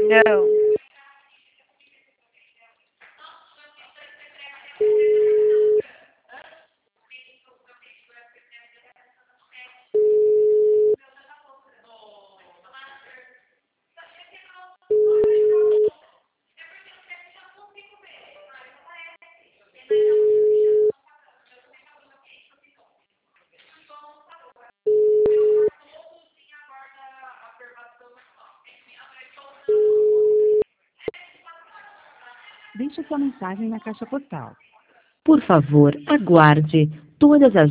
Não. Deixe sua mensagem na caixa postal. Por favor, aguarde. Todas as